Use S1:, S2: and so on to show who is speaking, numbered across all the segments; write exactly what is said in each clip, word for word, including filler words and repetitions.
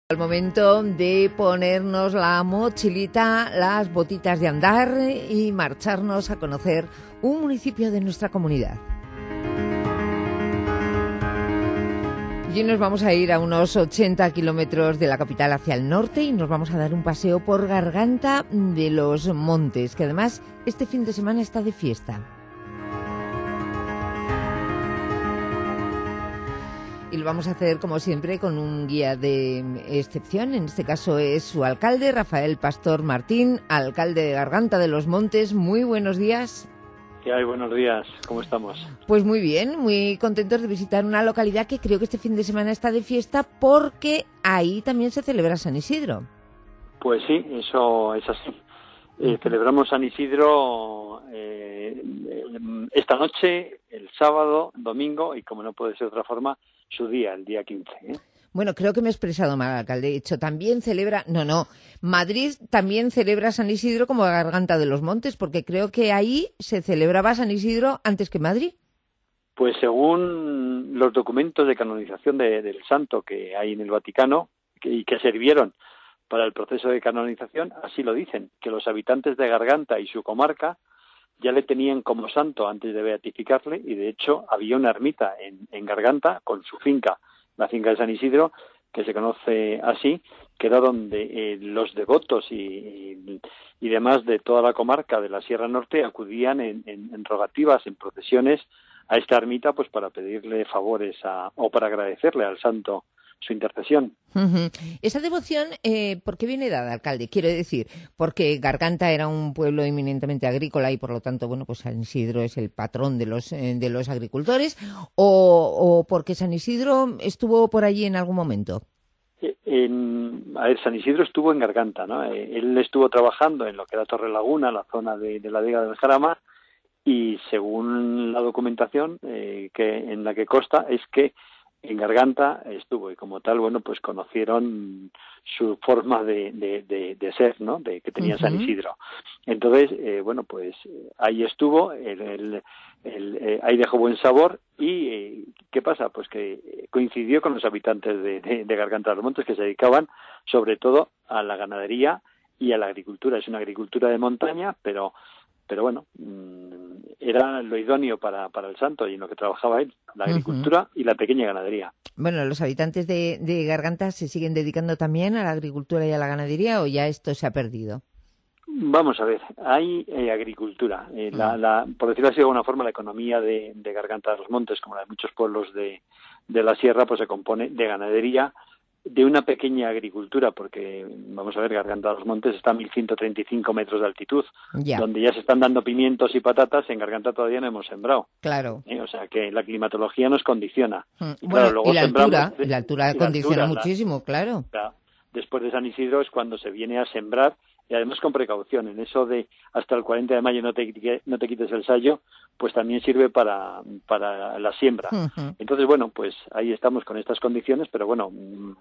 S1: Al momento de ponernos la mochilita, las botitas de andar y marcharnos a conocer un municipio de nuestra comunidad. Y nos vamos a ir a unos ochenta kilómetros de la capital hacia el norte y nos vamos a dar un paseo por Garganta de los Montes, que además este fin de semana está de fiesta. Y lo vamos a hacer, como siempre, con un guía de excepción. En este caso es su alcalde, Rafael Pastor Martín, alcalde de Garganta de los Montes. Muy buenos días.
S2: ¿Qué hay? Buenos días. ¿Cómo estamos?
S1: Pues muy bien, muy contentos de visitar una localidad que creo que este fin de semana está de fiesta porque ahí también se celebra San Isidro.
S2: Pues sí, eso es así. Eh, celebramos San Isidro eh, esta noche, el sábado, domingo y, como no puede ser de otra forma, su día, el día quince. ¿eh?
S1: Bueno, creo que me he expresado mal, alcalde. De hecho, también celebra... No, no. Madrid también celebra San Isidro como Garganta de los Montes, porque creo que ahí se celebraba San Isidro antes que Madrid.
S2: Pues según los documentos de canonización de, del santo que hay en el Vaticano que, y que sirvieron para el proceso de canonización, así lo dicen, que los habitantes de Garganta y su comarca ya le tenían como santo antes de beatificarle, y de hecho había una ermita en, en Garganta con su finca, la finca de San Isidro, que se conoce así, que era donde eh, los devotos y, y, y demás de toda la comarca de la Sierra Norte acudían en, en, en rogativas, en procesiones a esta ermita, pues para pedirle favores a, o para agradecerle al santo su intercesión.
S1: Uh-huh. Esa devoción, eh, ¿por qué viene dada, alcalde? Quiero decir, porque Garganta era un pueblo eminentemente agrícola y por lo tanto, bueno, pues San Isidro es el patrón de los eh, de los agricultores, o, o porque San Isidro estuvo por allí en algún momento.
S2: En, a ver, San Isidro estuvo en Garganta, ¿no? Él estuvo trabajando en lo que era Torre Laguna, la zona de, de la Vega del Jarama, y según la documentación eh, que en la que consta es que en Garganta estuvo y como tal, bueno, pues conocieron su forma de, de, de, de ser, ¿no? De que tenía uh-huh. San Isidro. Entonces, eh, bueno, pues ahí estuvo, el, el, el, eh, ahí dejó buen sabor y eh, ¿qué pasa? Pues que coincidió con los habitantes de, de, de Garganta de los Montes que se dedicaban sobre todo a la ganadería y a la agricultura. Es una agricultura de montaña, pero pero bueno, era lo idóneo para, para el santo y en lo que trabajaba él, la agricultura uh-huh. y la pequeña ganadería.
S1: Bueno, ¿los habitantes de, de Garganta se siguen dedicando también a la agricultura y a la ganadería o ya esto se ha perdido?
S2: Vamos a ver, hay eh, agricultura. Eh, uh-huh. la, la, por decirlo así de alguna forma, la economía de, de Garganta de los Montes, como la de muchos pueblos de, de la sierra, pues se compone de ganadería, de una pequeña agricultura, porque, vamos a ver, Garganta de los Montes está a mil ciento treinta y cinco metros de altitud,
S1: ya.
S2: donde ya se están dando pimientos y patatas, en Garganta todavía no hemos sembrado.
S1: Claro.
S2: ¿Eh? O sea, que la climatología nos condiciona.
S1: Mm.
S2: Y,
S1: bueno,
S2: claro, luego
S1: y la altura,
S2: de,
S1: la altura
S2: y
S1: condiciona
S2: la altura,
S1: muchísimo,
S2: la,
S1: claro.
S2: La, después de San Isidro es cuando se viene a sembrar, y además con precaución. En eso de hasta el cuarenta de mayo no te, no te quites el sayo, pues también sirve para, para la siembra. Uh-huh. Entonces, bueno, pues ahí estamos con estas condiciones, pero bueno,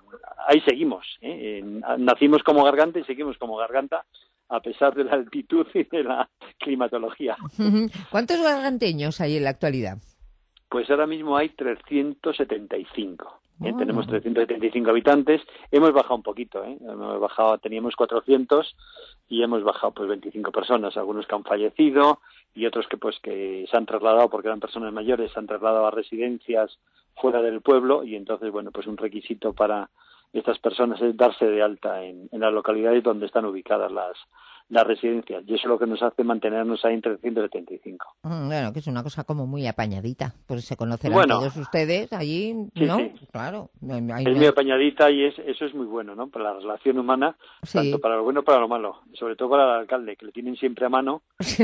S2: ahí seguimos. ¿eh? Nacimos como Garganta y seguimos como Garganta, a pesar de la altitud y de la climatología.
S1: Uh-huh. ¿Cuántos garganteños hay en la actualidad?
S2: Pues ahora mismo hay trescientos setenta y cinco. ¿eh?
S1: Oh.
S2: Tenemos trescientos setenta y cinco habitantes. Hemos bajado un poquito, ¿eh? Hemos bajado, teníamos cuatrocientos y hemos bajado pues veinticinco personas, algunos que han fallecido y otros que pues que se han trasladado porque eran personas mayores, se han trasladado a residencias fuera del pueblo y entonces, bueno, pues un requisito para estas personas es darse de alta en, en las localidades donde están ubicadas las las residencias, y eso es lo que nos hace mantenernos ahí en trescientos setenta y cinco.
S1: Bueno, que es una cosa como muy apañadita, pues se conocerán
S2: bueno,
S1: todos ustedes allí,
S2: sí,
S1: ¿no?
S2: Sí.
S1: Claro.
S2: Es muy apañadita y es, eso es muy bueno, ¿no? Para la relación humana,
S1: sí.
S2: tanto para lo bueno como para lo malo, sobre todo para el alcalde, que le tienen siempre a mano,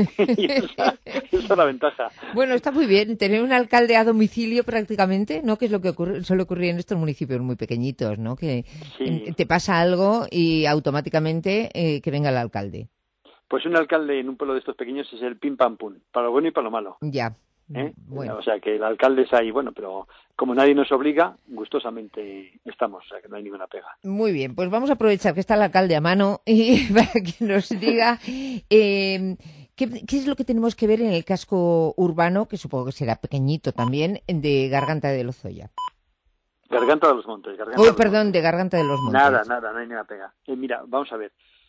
S2: y esa, esa es la ventaja.
S1: Bueno, está muy bien, tener un alcalde a domicilio prácticamente, ¿no? Que es lo que ocurre, suele ocurrir en estos municipios muy pequeñitos, ¿no? Que sí. te pasa algo y automáticamente eh, que venga el alcalde.
S2: Pues un alcalde en un pueblo de estos pequeños es el pim pam pum, para lo bueno y para lo malo.
S1: Ya.
S2: ¿Eh?
S1: Bueno.
S2: O sea que el alcalde es ahí, bueno, pero como nadie nos obliga, gustosamente estamos, o sea que no hay ninguna pega.
S1: Muy bien, pues vamos a aprovechar que está el alcalde a mano y para que nos diga eh, ¿qué, qué es lo que tenemos que ver en el casco urbano, que supongo que será pequeñito también, de Garganta de Lozoya.
S2: Garganta de los Montes. Garganta
S1: Uy,
S2: de los
S1: perdón,
S2: Montes.
S1: de Garganta de los Montes.
S2: Nada, nada, no hay nada pega. Eh, mira, vamos a ver.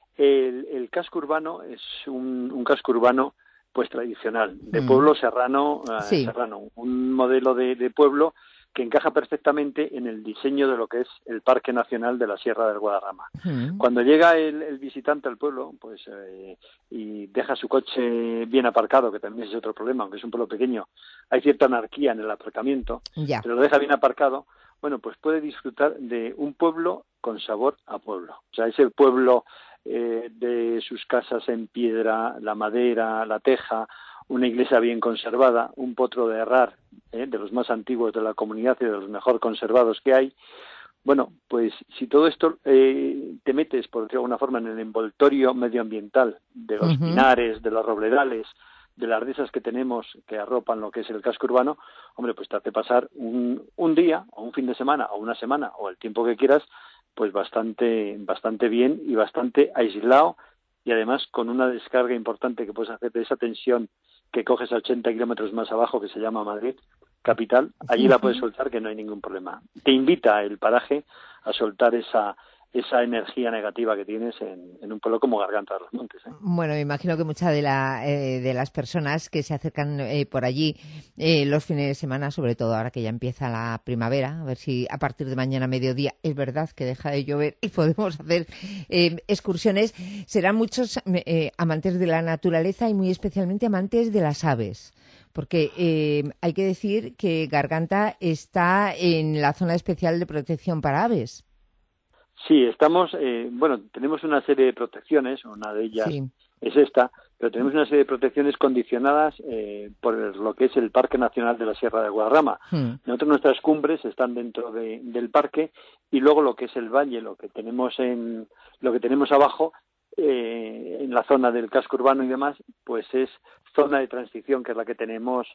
S2: El, el casco urbano es un, un casco urbano pues tradicional, de
S1: Mm.
S2: pueblo serrano, eh,
S1: Sí.
S2: serrano, un modelo de, de pueblo que encaja perfectamente en el diseño de lo que es el Parque Nacional de la Sierra del Guadarrama.
S1: Mm.
S2: Cuando llega el, el visitante al pueblo, pues eh, y deja su coche bien aparcado, que también es otro problema, aunque es un pueblo pequeño, hay cierta anarquía en el aparcamiento,
S1: Ya.
S2: pero lo deja bien aparcado, bueno, pues puede disfrutar de un pueblo con sabor a pueblo. O sea, ese pueblo eh, de sus casas en piedra, la madera, la teja, una iglesia bien conservada, un potro de herrar, eh, de los más antiguos de la comunidad y de los mejor conservados que hay. Bueno, pues si todo esto eh, te metes, por decirlo de alguna forma, en el envoltorio medioambiental de los
S1: Ujú.
S2: pinares, de los robledales, de las dehesas que tenemos que arropan lo que es el casco urbano, hombre, pues te hace pasar un, un día, o un fin de semana, o una semana, o el tiempo que quieras, pues bastante, bastante bien y bastante aislado, y además con una descarga importante que puedes hacer de esa tensión que coges a ochenta kilómetros más abajo, que se llama Madrid capital, allí la puedes soltar, que no hay ningún problema. Te invita el paraje a soltar esa esa energía negativa que tienes en, en un pueblo como Garganta de los Montes, ¿eh?
S1: Bueno, me imagino que muchas de, la, eh, de las personas que se acercan eh, por allí eh, los fines de semana, sobre todo ahora que ya empieza la primavera, a ver si a partir de mañana mediodía es verdad que deja de llover y podemos hacer eh, excursiones, serán muchos eh, amantes de la naturaleza y muy especialmente amantes de las aves. Porque eh, hay que decir que Garganta está en la zona especial de protección para aves.
S2: Sí, estamos, eh, bueno, tenemos una serie de protecciones, una de ellas
S1: Sí.
S2: es esta, pero tenemos una serie de protecciones condicionadas eh, por lo que es el Parque Nacional de la Sierra de Guadarrama.
S1: Hmm.
S2: Nosotros, nuestras cumbres están dentro de, del parque, y luego lo que es el valle, lo que tenemos en lo que tenemos abajo, eh, en la zona del casco urbano y demás, pues es zona de transición, que es la que tenemos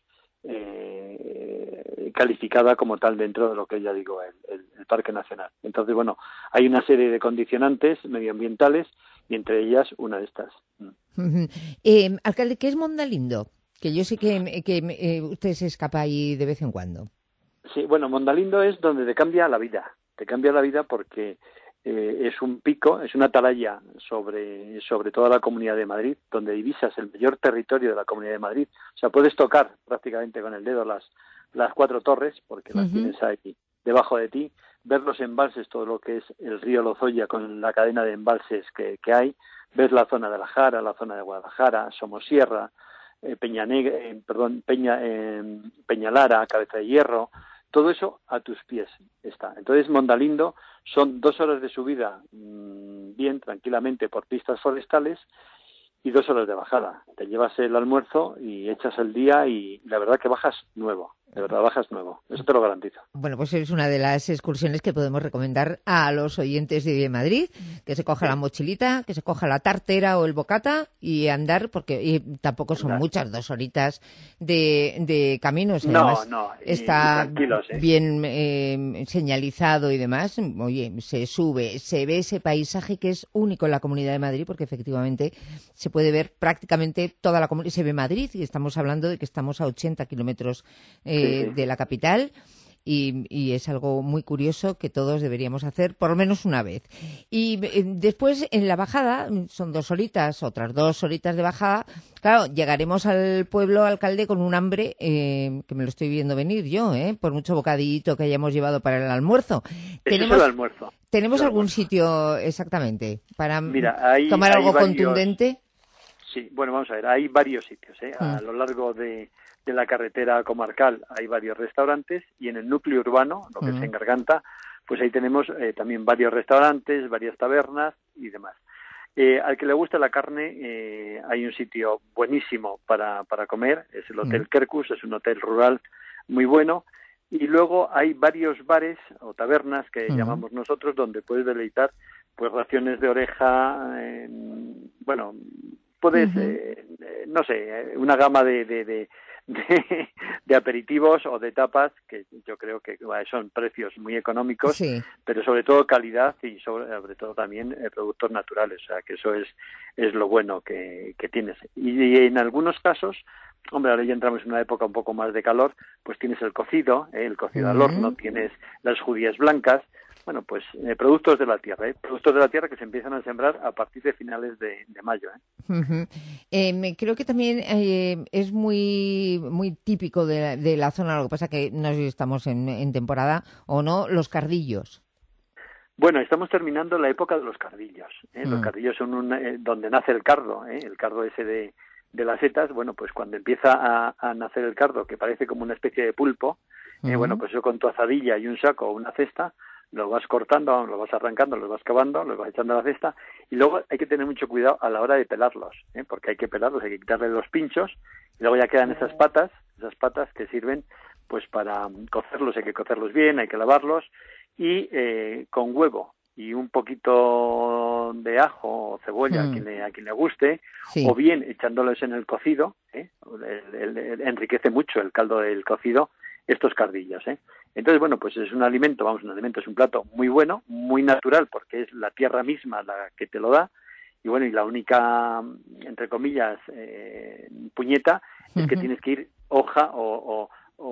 S2: eh, calificada como tal dentro de lo que ya digo el, el, el Parque Nacional. Entonces, bueno, hay una serie de condicionantes medioambientales y entre ellas una de estas.
S1: Uh-huh. Eh, alcalde, ¿qué es Mondalindo? Que yo sé que, que eh, usted se escapa ahí de vez en cuando.
S2: Sí, bueno, Mondalindo es donde te cambia la vida. Te cambia la vida porque eh, es un pico, es una atalaya sobre, sobre toda la Comunidad de Madrid, donde divisas el mayor territorio de la Comunidad de Madrid. O sea, puedes tocar prácticamente con el dedo las, las cuatro torres, porque las uh-huh. tienes ahí debajo de ti, ver los embalses, todo lo que es el río Lozoya con la cadena de embalses que, que hay, ves la zona de la Jara, la zona de Guadalajara, Somosierra, eh, Peña Negra, eh, perdón, Peña, eh, Peñalara, Cabeza de Hierro, todo eso a tus pies está. Entonces, Mondalindo son dos horas de subida mmm, bien, tranquilamente, por pistas forestales, y dos horas de bajada. Te llevas el almuerzo y echas el día y la verdad que bajas nuevo. De verdad, bajas nuevo. Eso te lo garantizo.
S1: Bueno, pues es una de las excursiones que podemos recomendar a los oyentes de Madrid, que se coja sí. la mochilita, que se coja la tartera o el bocata y andar, porque y tampoco son andar. muchas, dos horitas de, de caminos.
S2: No,
S1: además,
S2: no.
S1: Está
S2: ¿eh?
S1: bien eh, señalizado y demás. Oye, se sube, se ve ese paisaje que es único en la Comunidad de Madrid, porque efectivamente se puede ver prácticamente toda la comunidad. Se ve Madrid y estamos hablando de que estamos a ochenta kilómetros eh, Sí, sí. de la capital y, y es algo muy curioso que todos deberíamos hacer por lo menos una vez. Y eh, después en la bajada, son dos horitas, otras dos horitas de bajada, claro, llegaremos al pueblo, alcalde, con un hambre eh, que me lo estoy viendo venir yo, ¿eh? Por mucho bocadillito que hayamos llevado para el almuerzo.
S2: Eso
S1: ¿Tenemos,
S2: es el almuerzo.
S1: ¿tenemos
S2: el
S1: algún
S2: almuerzo.
S1: sitio exactamente para
S2: Mira, hay,
S1: tomar
S2: hay
S1: algo
S2: varios...
S1: contundente?
S2: Sí, bueno, vamos a ver, hay varios sitios, ¿eh? Mm. A lo largo de, de la carretera comarcal hay varios restaurantes, y en el núcleo urbano, lo que mm. es en Garganta, pues ahí tenemos eh, también varios restaurantes, varias tabernas y demás. Eh, al que le gusta la carne, eh, hay un sitio buenísimo para, para comer, es el Hotel mm. Kerkus, es un hotel rural muy bueno, y luego hay varios bares o tabernas que mm. llamamos nosotros, donde puedes deleitar pues raciones de oreja, eh, bueno... Puedes, uh-huh. eh, no sé, una gama de, de, de, de, de aperitivos o de tapas que yo creo que son precios muy económicos,
S1: sí.
S2: pero sobre todo calidad y sobre, sobre todo también eh, productos naturales. O sea, que eso es, es lo bueno que, que tienes. Y, y en algunos casos, hombre, ahora ya entramos en una época un poco más de calor, pues tienes el cocido, ¿eh? el cocido uh-huh. al horno, tienes las judías blancas, bueno, pues eh, productos de la tierra, ¿eh? productos de la tierra que se empiezan a sembrar a partir de finales de, de mayo. ¿eh?
S1: Uh-huh. Eh, creo que también eh, es muy muy típico de la, de la zona, lo que pasa que no sé si estamos en, en temporada o no, los cardillos.
S2: Bueno, estamos terminando la época de los cardillos. ¿eh? Mm. Los cardillos son un, eh, donde nace el cardo, ¿eh? el cardo ese de, de las setas. Bueno, pues cuando empieza a, a nacer el cardo, que parece como una especie de pulpo, eh, uh-huh. bueno, pues eso con tu azadilla y un saco o una cesta, lo vas cortando, lo vas arrancando, lo vas cavando, lo vas echando a la cesta, y luego hay que tener mucho cuidado a la hora de pelarlos, ¿eh? porque hay que pelarlos, hay que quitarle los pinchos, y luego ya quedan esas patas, esas patas que sirven pues para cocerlos, hay que cocerlos bien, hay que lavarlos, y eh, con huevo y un poquito de ajo o cebolla, mm. a, quien le, a quien le guste, sí. o bien echándolos en el cocido, ¿eh? el, el, el, enriquece mucho el caldo del cocido estos cardillos, ¿eh? Entonces, bueno, pues es un alimento, vamos, un alimento, es un plato muy bueno, muy natural, porque es la tierra misma la que te lo da, y bueno, y la única, entre comillas, eh, puñeta, es uh-huh. que tienes que ir hoja o, o,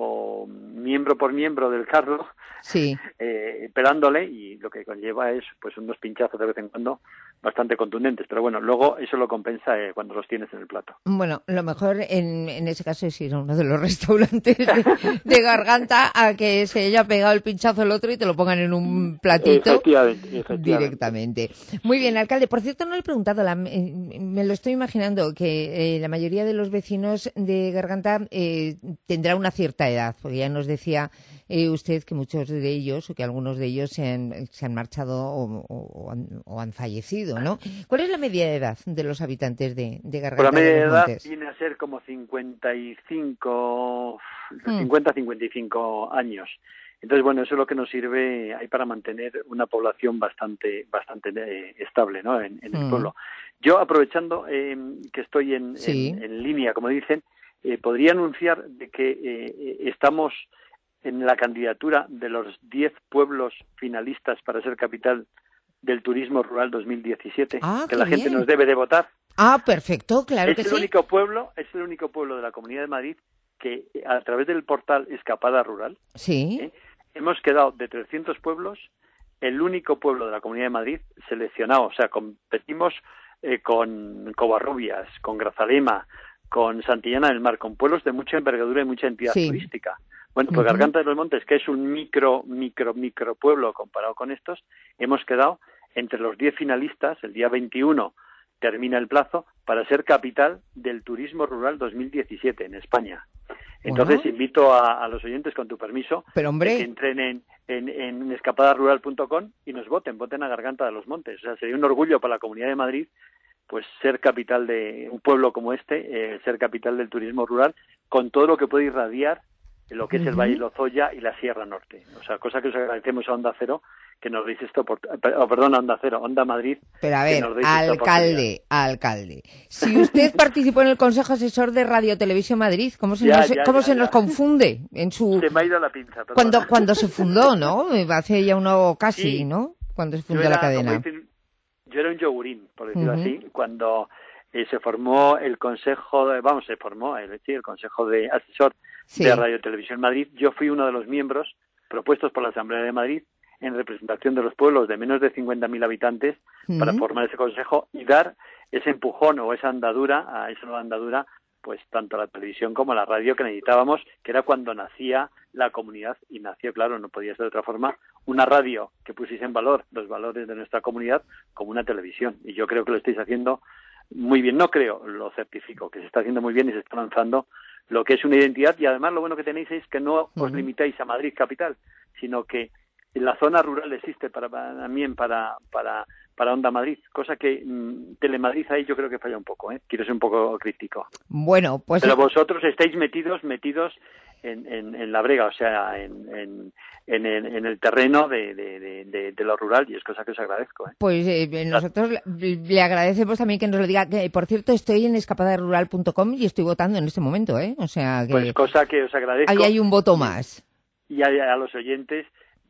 S2: o miembro por miembro del cardo,
S1: sí.
S2: eh, pelándole, y lo que conlleva es pues unos pinchazos de vez en cuando bastante contundentes, pero bueno, luego eso lo compensa eh, cuando los tienes en el plato.
S1: Bueno, lo mejor en, en ese caso es ir a uno de los restaurantes de, de Garganta a que se haya pegado el pinchazo el otro y te lo pongan en un platito
S2: efectivamente, efectivamente.
S1: directamente. Muy bien, alcalde. Por cierto, no le he preguntado, la, eh, me lo estoy imaginando, que eh, la mayoría de los vecinos de Garganta eh, tendrá una cierta edad, porque ya nos decía eh, usted que muchos de ellos, o que algunos de ellos se han, se han marchado o, o, o, han, o han fallecido, ¿no? ¿Cuál es la media de edad de los habitantes de, de Garganta?
S2: Pues la media de edad
S1: Montes?
S2: viene a ser como cincuenta y cinco, cincuenta a cincuenta y cinco años. Entonces, bueno, eso es lo que nos sirve ahí para mantener una población bastante bastante eh, estable, ¿no? En, en el mm. pueblo. Yo, aprovechando eh, que estoy en, sí. en, en línea, como dicen, eh, podría anunciar de que eh, estamos en la candidatura de los diez pueblos finalistas para ser capital del Turismo Rural dos mil diecisiete,
S1: ah,
S2: que la
S1: bien.
S2: gente nos debe de votar.
S1: Ah, perfecto, claro
S2: es
S1: que
S2: el
S1: sí.
S2: Único pueblo, es el único pueblo de la Comunidad de Madrid que a través del portal Escapada Rural
S1: sí.
S2: ¿eh? hemos quedado de trescientos pueblos el único pueblo de la Comunidad de Madrid seleccionado. O sea, competimos eh, con Covarrubias, con Grazalema, con Santillana del Mar, con pueblos de mucha envergadura y mucha entidad sí. turística. Bueno, pues uh-huh. Garganta de los Montes, que es un micro, micro, micro pueblo comparado con estos, hemos quedado entre los diez finalistas. El día veintiuno termina el plazo para ser capital del Turismo Rural dos mil diecisiete en España. Entonces, bueno. invito a, a los oyentes, con tu permiso,
S1: Pero, hombre.
S2: que entren en, en, en escapada rural punto com y nos voten, voten a Garganta de los Montes. O sea, sería un orgullo para la Comunidad de Madrid pues ser capital de un pueblo como este, eh, ser capital del turismo rural, con todo lo que puede irradiar lo que es el Valle Lozoya y la Sierra Norte. O sea, cosa que os agradecemos a Onda Cero, que nos deis esto, por, oh, perdón, a Onda Cero, Onda Madrid.
S1: Pero a ver, alcalde, alcalde, si usted participó en el Consejo Asesor de Radio Televisión Madrid, ¿cómo se, ya, nos, ya, ¿cómo ya, se ya. nos confunde? En su...
S2: Se me ha ido la pinza. Perdón.
S1: Cuando, cuando se fundó, ¿no? Hace ya uno casi,
S2: sí.
S1: ¿no? Cuando se fundó
S2: era,
S1: la cadena.
S2: Dicen, yo era un yogurín, por decirlo
S1: uh-huh.
S2: así, cuando eh, se formó el Consejo, de, vamos, se formó el, sí, el Consejo de Asesor sí. de Radio Televisión Madrid. Yo fui uno de los miembros propuestos por la Asamblea de Madrid en representación de los pueblos de menos de cincuenta mil habitantes uh-huh. para formar ese consejo y dar ese empujón o esa andadura, a esa nueva andadura, pues tanto a la televisión como a la radio que necesitábamos, que era cuando nacía la comunidad, y nació, claro, no podía ser de otra forma, una radio que pusiese en valor los valores de nuestra comunidad como una televisión. Y yo creo que lo estáis haciendo muy bien. No creo, lo certifico, que se está haciendo muy bien y se está lanzando lo que es una identidad. Y además lo bueno que tenéis es que no uh-huh. os limitáis a Madrid capital, sino que en la zona rural existe para, para también para para para Onda Madrid, cosa que mmm, Telemadrid ahí yo creo que falla un poco, ¿eh? Quiero ser un poco crítico.
S1: Bueno, pues...
S2: Pero vosotros estáis metidos metidos en, en, en la brega, o sea, en, en, en, el, en el terreno de, de, de, de, de lo rural, y es cosa que os agradezco, ¿eh?
S1: Pues eh, nosotros le agradecemos también que nos lo diga. Que, por cierto, estoy en escapada rural punto com y estoy votando en este momento, ¿eh? O sea que...
S2: Pues cosa que os agradezco.
S1: Ahí hay un voto más.
S2: Y a, a los oyentes...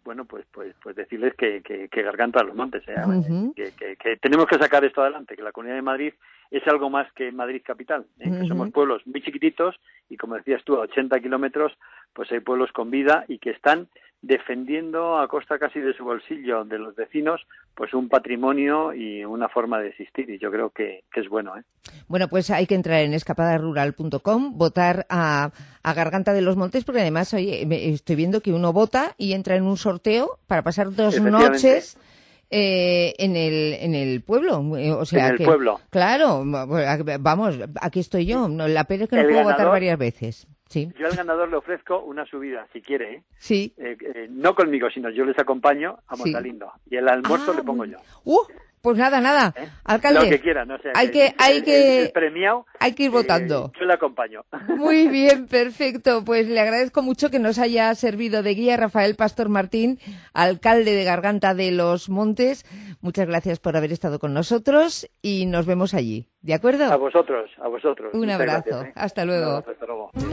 S2: bueno, pues pues pues decirles que, que, que Garganta de los Montes, ¿eh?
S1: Uh-huh.
S2: que, que, que tenemos que sacar esto adelante, que la Comunidad de Madrid es algo más que Madrid capital, ¿eh? Uh-huh. Que somos pueblos muy chiquititos y, como decías tú, a ochenta kilómetros, pues hay pueblos con vida y que están defendiendo a costa casi de su bolsillo, de los vecinos, pues un patrimonio y una forma de existir, y yo creo que, que es bueno, ¿eh?
S1: Bueno, pues hay que entrar en escapada rural punto com, votar a, a Garganta de los Montes, porque además, oye, estoy viendo que uno vota y entra en un sorteo para pasar dos noches eh, en el en el pueblo, o sea,
S2: en el
S1: que,
S2: pueblo.
S1: Claro, vamos, aquí estoy yo. La pena es que no
S2: el
S1: puedo
S2: ganador,
S1: votar varias veces. Sí.
S2: Yo al ganador le ofrezco una subida, si quiere, ¿eh?
S1: Sí.
S2: Eh, eh, no conmigo, sino yo les acompaño a Montalindo. Sí. Y el almuerzo ah, le pongo yo.
S1: Uh, pues nada, nada. ¿Eh? Alcalde.
S2: Lo que quiera, no sé.
S1: Hay que, hay
S2: el,
S1: que,
S2: el, el premiado,
S1: hay que ir votando.
S2: Eh, yo le acompaño.
S1: Muy bien, perfecto. Pues le agradezco mucho que nos haya servido de guía Rafael Pastor Martín, alcalde de Garganta de los Montes. Muchas gracias por haber estado con nosotros y nos vemos allí. ¿De acuerdo?
S2: A vosotros, a vosotros.
S1: Un
S2: Muchas
S1: abrazo.
S2: Gracias, ¿eh?
S1: Hasta luego.
S2: Un abrazo, hasta luego.